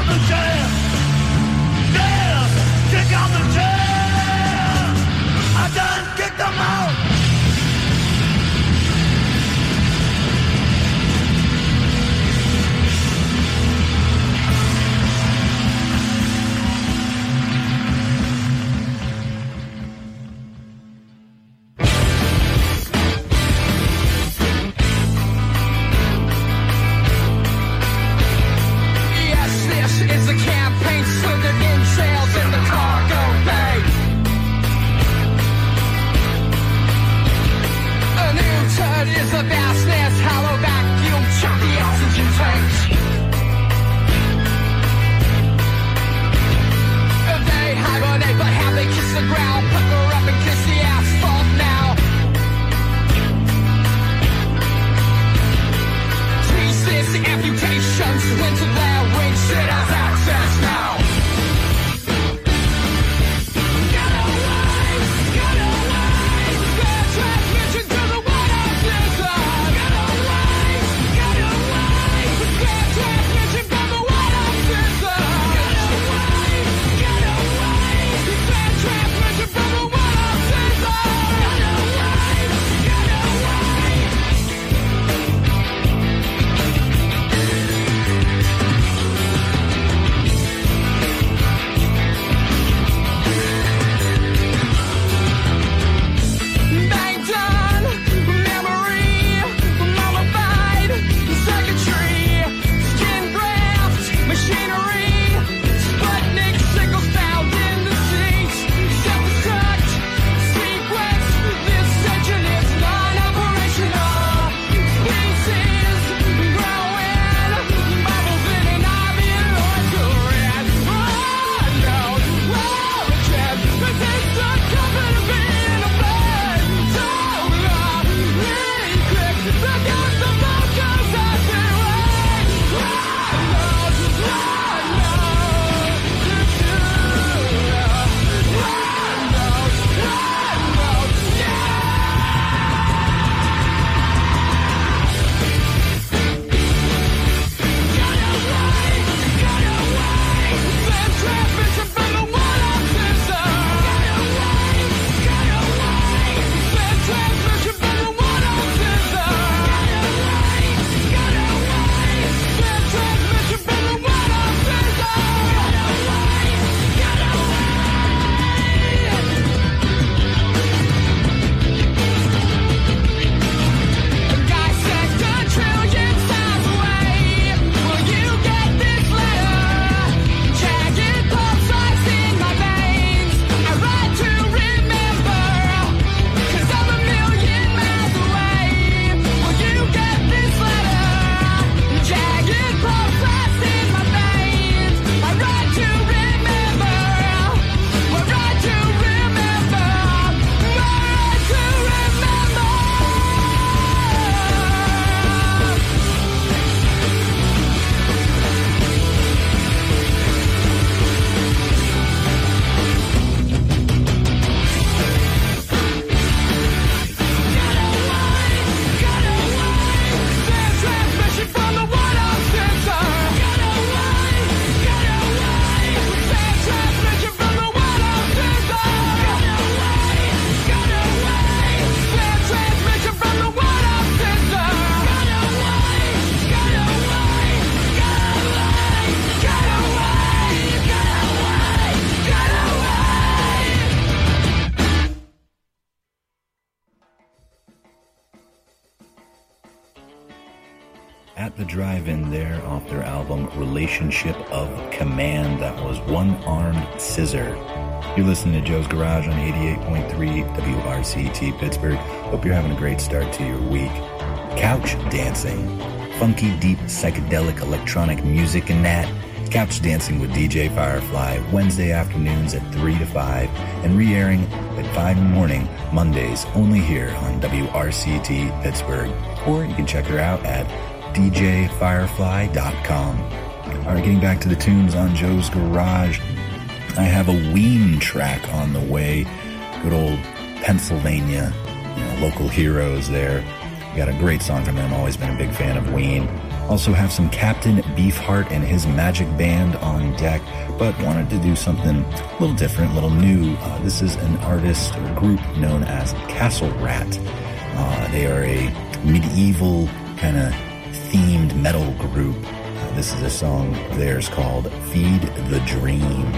At the Drive-In there off their album Relationship of Command. That was One Armed Scissor. You're listening to Joe's Garage on 88.3 WRCT Pittsburgh. Hope you're having a great start to your week. Couch dancing. Funky, deep, psychedelic electronic music and that. Couch dancing with DJ Firefly, Wednesday afternoons at 3 to 5, and re-airing at 5 in the morning, Mondays, only here on WRCT Pittsburgh. Or you can check her out at djfirefly.com. All right, getting back to the tunes on Joe's Garage, I have a Ween track on the way. Good old Pennsylvania, local heroes there. Got a great song from them. Always been a big fan of Ween. Also have some Captain Beefheart and his magic band on deck, but wanted to do something a little different, a little new. This is an artist or group known as Castle Rat. They are a medieval kind of themed metal group. This is a song of theirs called Feed the Dream.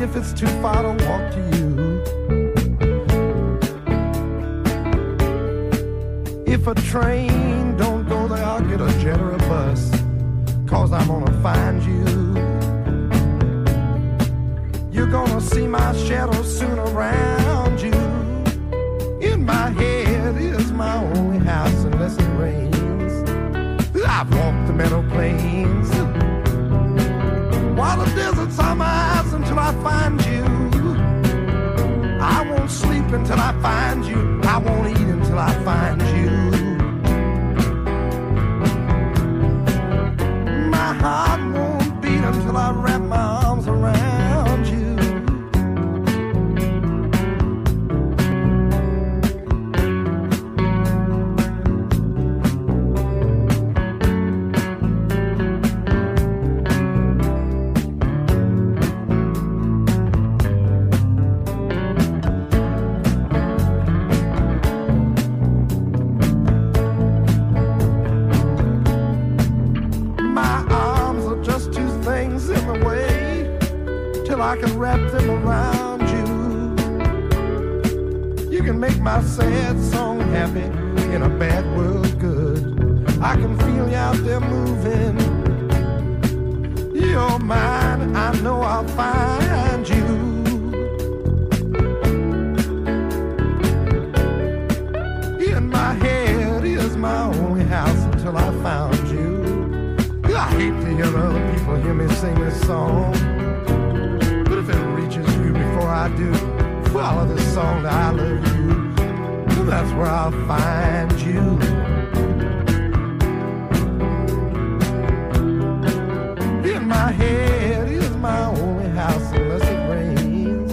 if it's too far to walk to you. If a train don't go there, I'll get a jet or a bus, 'cause I'm gonna find you. You're gonna see my shadow soon around you. In my head is my only house unless it rains. I've walked the meadow plains, while the deserts are my eyes until I find you. I won't sleep until I find you. I won't eat until I find you. My heart won't beat until I wrap my arms around you. I can wrap them around you. You can make my sad song happy in a bad world good. I can feel you out there moving. You're mine, I know I'll find you. In my head is my only house until I found you. I hate to hear other people hear me sing this song. Before I do, follow the song that I love you. That's where I'll find you. In my head is my only house unless it rains.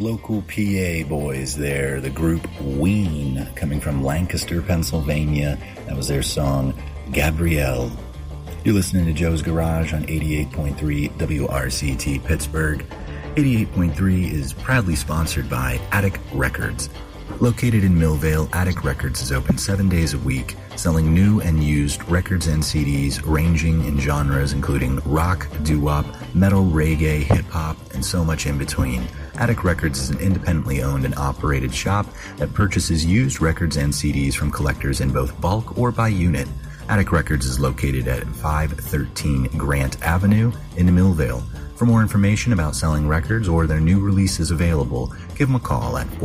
local PA boys there, the group Ween, coming from Lancaster, Pennsylvania. That was their song, Gabrielle. You're listening to Joe's Garage on 88.3 WRCT Pittsburgh. 88.3 is proudly sponsored by Attic Records. Located in Millvale, Attic Records is open 7 days a week, selling new and used records and CDs ranging in genres including rock, doo-wop, metal, reggae, hip-hop, and so much in between. Attic Records is an independently owned and operated shop that purchases used records and CDs from collectors in both bulk or by unit. Attic Records is located at 513 Grant Avenue in Millvale. For more information about selling records or their new releases available, give them a call at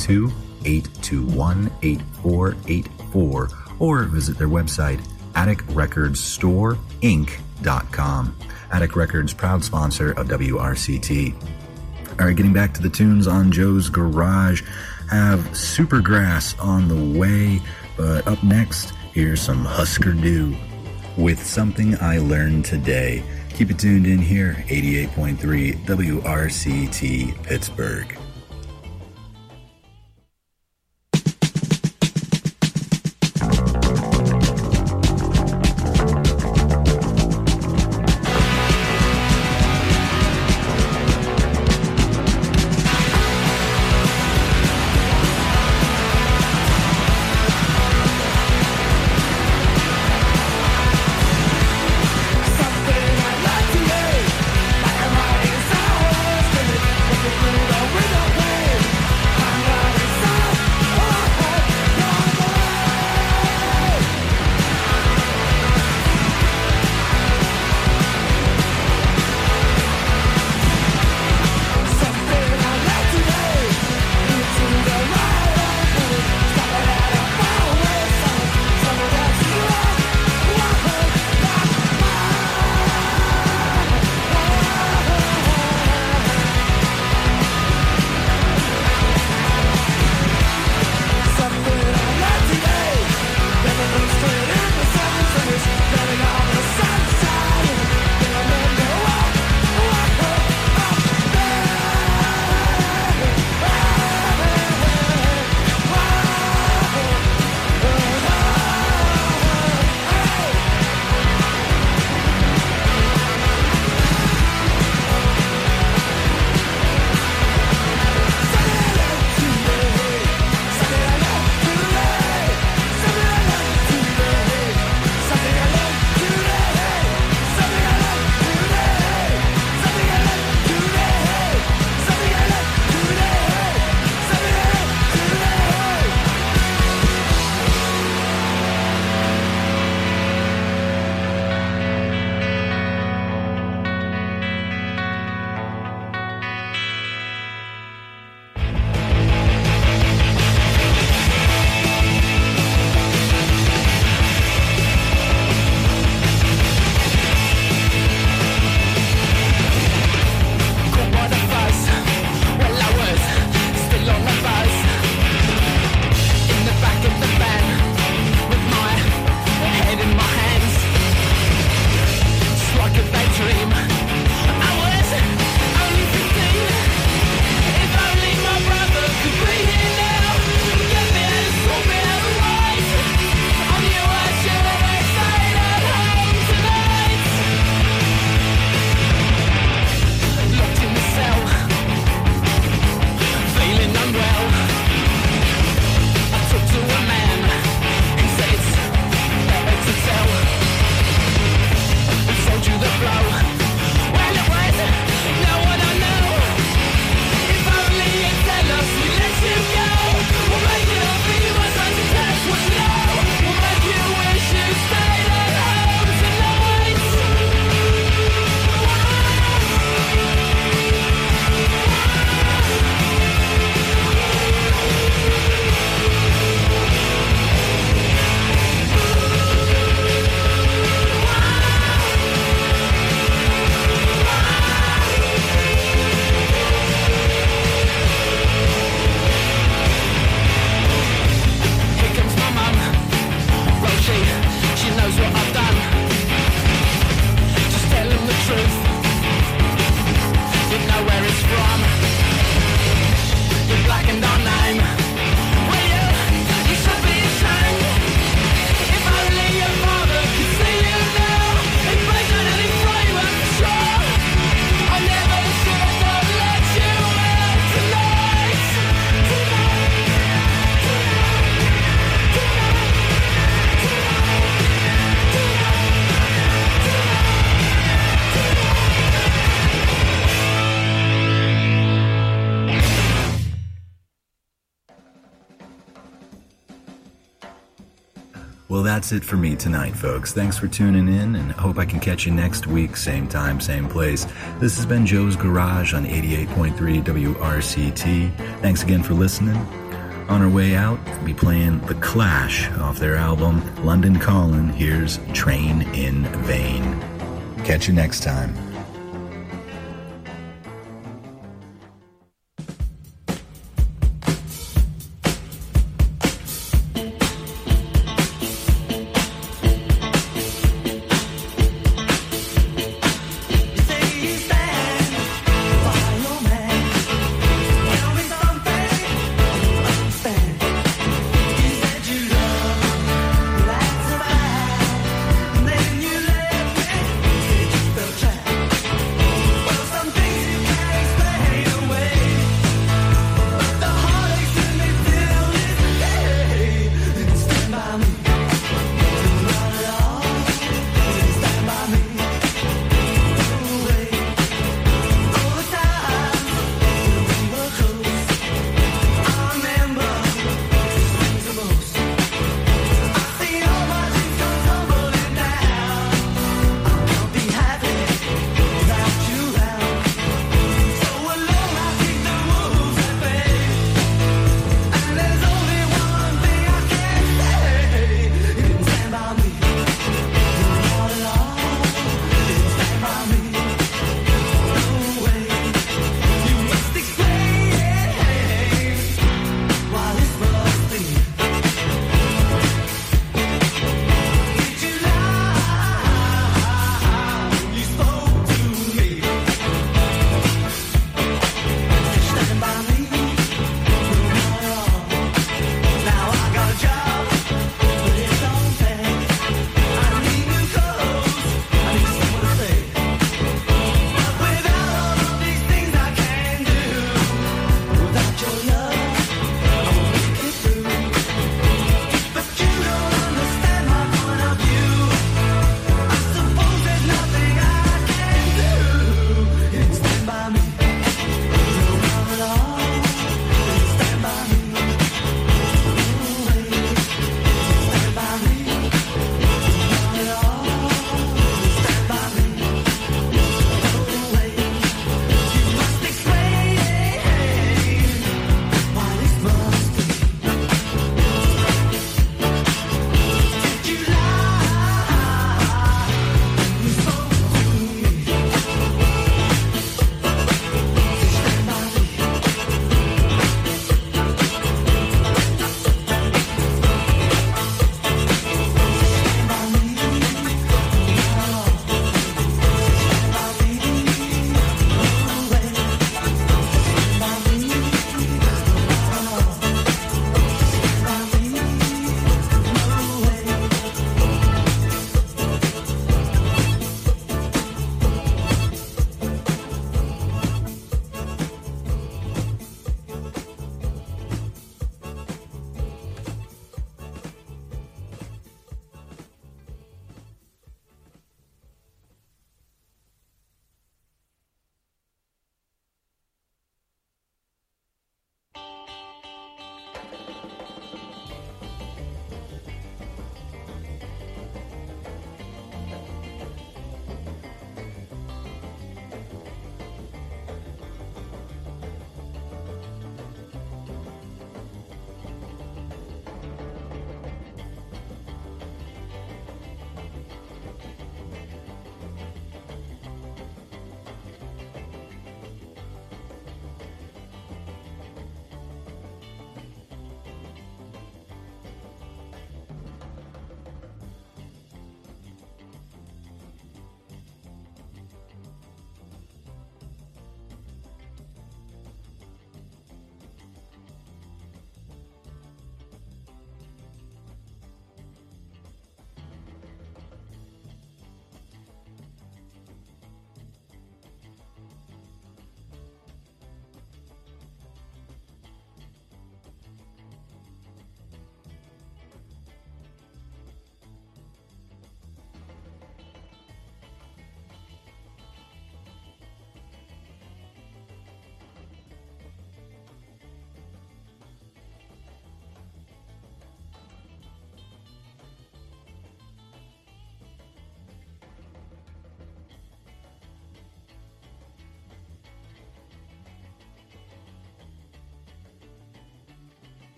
412-821-8484 or visit their website, atticrecordstoreinc.com. Attic Records, proud sponsor of WRCT. All right, getting back to the tunes on Joe's Garage, have Supergrass on the way, but up next, here's some Husker Du with Something I Learned Today. Keep it tuned in here, 88.3 WRCT Pittsburgh. Something I learned today, like a riding sawhorse, what you do, don't we know? Well, that's it for me tonight, folks. Thanks for tuning in, and I hope I can catch you next week, same time, same place. This has been Joe's Garage on 88.3 WRCT. Thanks again for listening. On our way out, we'll be playing The Clash off their album London Calling. Here's Train in Vain. Catch you next time. Trap.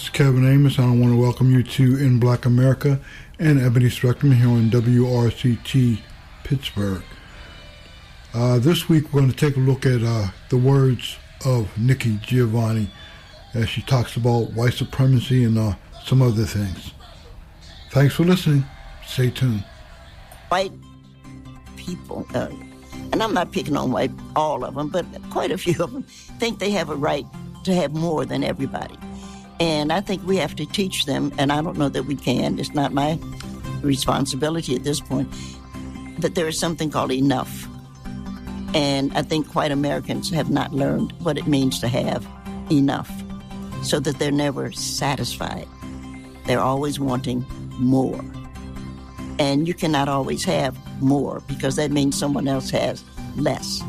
Kevin Amos, and I want to welcome you to In Black America and Ebony Spectrum here on WRCT Pittsburgh. This week we're going to take a look at the words of Nikki Giovanni as she talks about white supremacy and some other things. Thanks for listening. Stay tuned. White people, and I'm not picking on white, all of them, but quite a few of them, think they have a right to have more than everybody. And I think we have to teach them, and I don't know that we can, it's not my responsibility at this point, that there is something called enough. And I think white Americans have not learned what it means to have enough, so that they're never satisfied. They're always wanting more. And you cannot always have more, because that means someone else has less.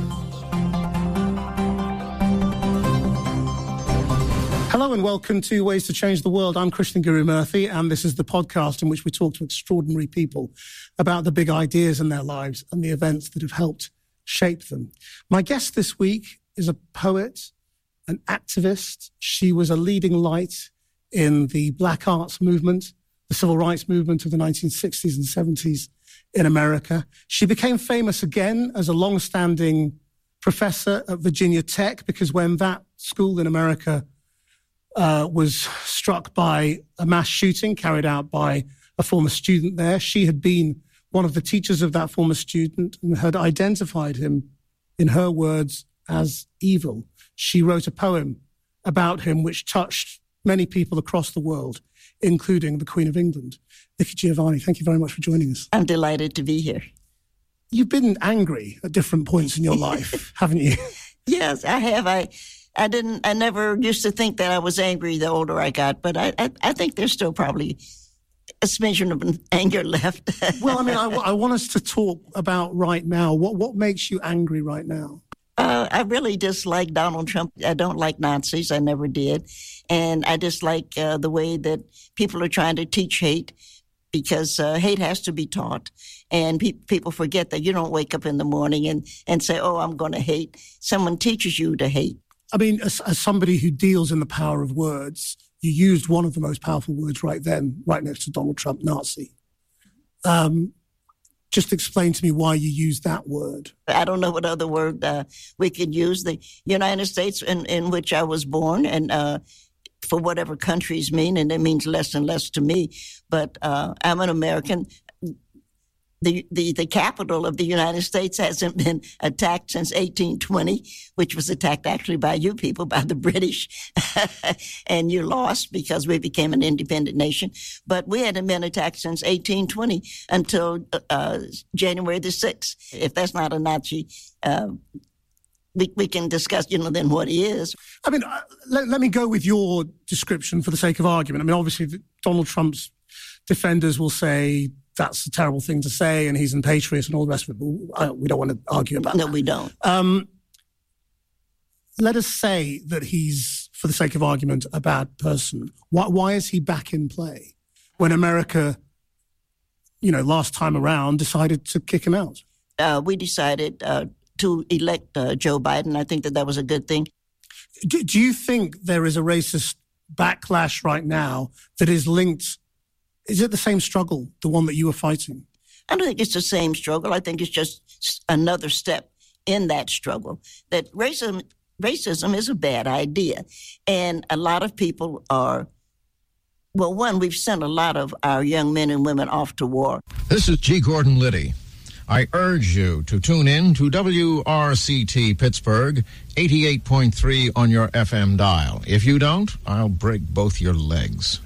Hello and welcome to Ways to Change the World. I'm Krishnan Guru-Murthy, and this is the podcast in which we talk to extraordinary people about the big ideas in their lives and the events that have helped shape them. My guest this week is a poet, an activist. She was a leading light in the Black Arts movement, the civil rights movement of the 1960s and 70s in America. She became famous again as a long-standing professor at Virginia Tech, because when that school in America was struck by a mass shooting carried out by a former student there, she had been one of the teachers of that former student and had identified him, in her words, as evil. She wrote a poem about him which touched many people across the world, including the Queen of England. Nikki Giovanni, thank you very much for joining us. I'm delighted to be here. You've been angry at different points in your life, haven't you? Yes, I have. I never used to think that I was angry the older I got, but I think there's still probably a smidgen of anger left. Well, I mean, I want us to talk about right now. What makes you angry right now? I really dislike Donald Trump. I don't like Nazis. I never did. And I dislike the way that people are trying to teach hate, because hate has to be taught. And people forget that you don't wake up in the morning and say, oh, I'm going to hate. Someone teaches you to hate. I mean, as somebody who deals in the power of words, you used one of the most powerful words right then, right next to Donald Trump, Nazi. Just explain to me why you used that word. I don't know what other word we could use. The United States in which I was born, and for whatever countries mean, and it means less and less to me. But I'm an American. The capital of the United States hasn't been attacked since 1820, which was attacked actually by you people, by the British. And you lost because we became an independent nation. But we hadn't been attacked since 1820 until January the 6th. If that's not a Nazi, we can discuss, then what he is. I mean, let me go with your description for the sake of argument. I mean, obviously, Donald Trump's defenders will say that's a terrible thing to say, and he's unpatriotic and all the rest of it. But we don't want to argue about that. No, we don't. Let us say that he's, for the sake of argument, a bad person. Why is he back in play when America, last time around decided to kick him out? We decided to elect Joe Biden. I think that was a good thing. Do you think there is a racist backlash right now that is linked? Is it the same struggle, the one that you were fighting? I don't think it's the same struggle. I think it's just another step in that struggle. That racism is a bad idea. And a lot of people are, well, one, we've sent a lot of our young men and women off to war. This is G. Gordon Liddy. I urge you to tune in to WRCT Pittsburgh, 88.3 on your FM dial. If you don't, I'll break both your legs.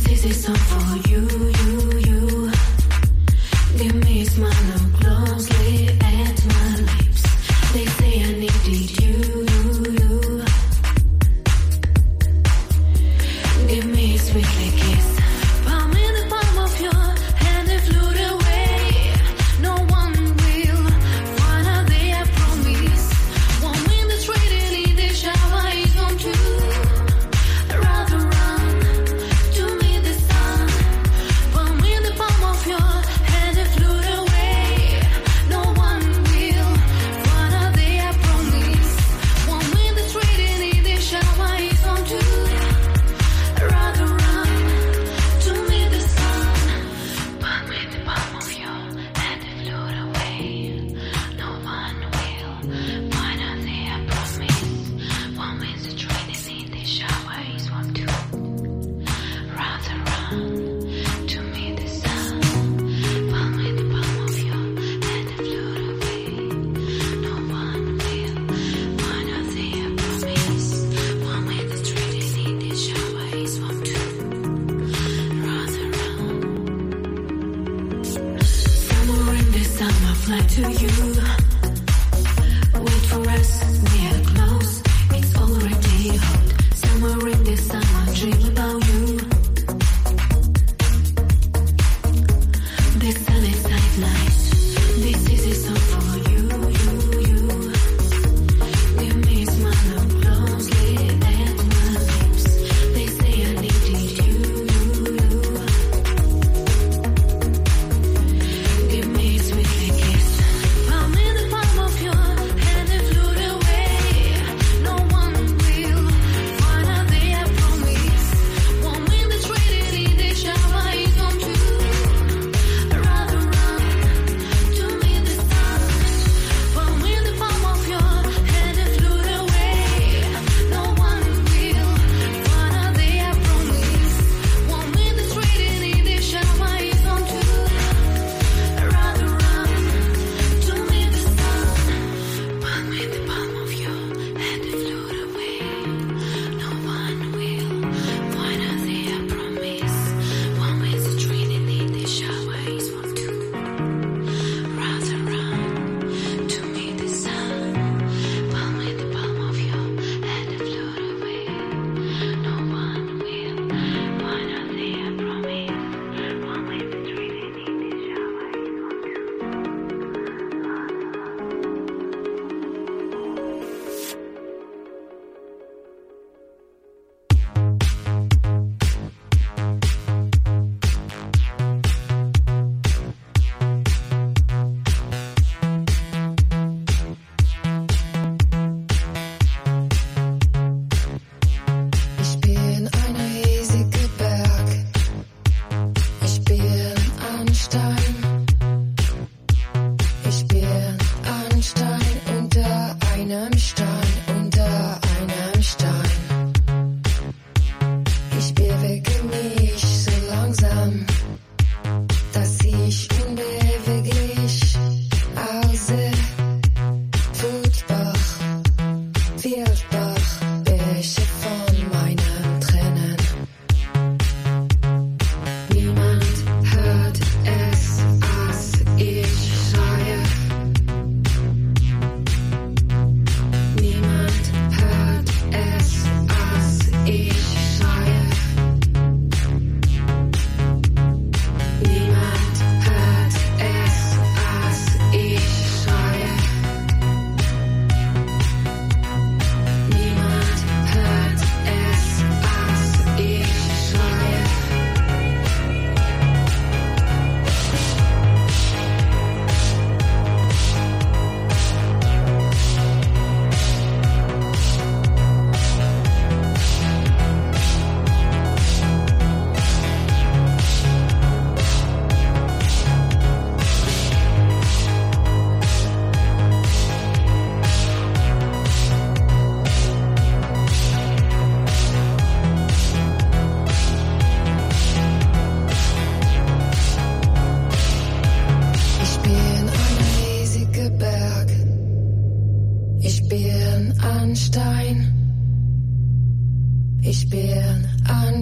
Ich bin ein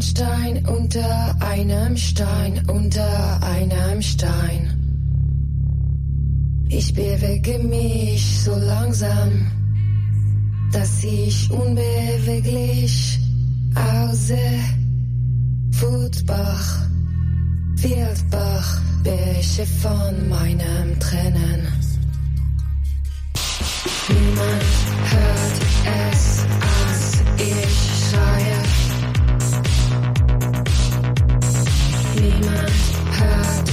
Stein unter einem Stein, unter einem Stein. Ich bewege mich so langsam, dass ich unbeweglich aussehe. Footbach, Wildbach, Bäche von meinem Tränen. Niemand hört es, als ich schreie. Niemand hört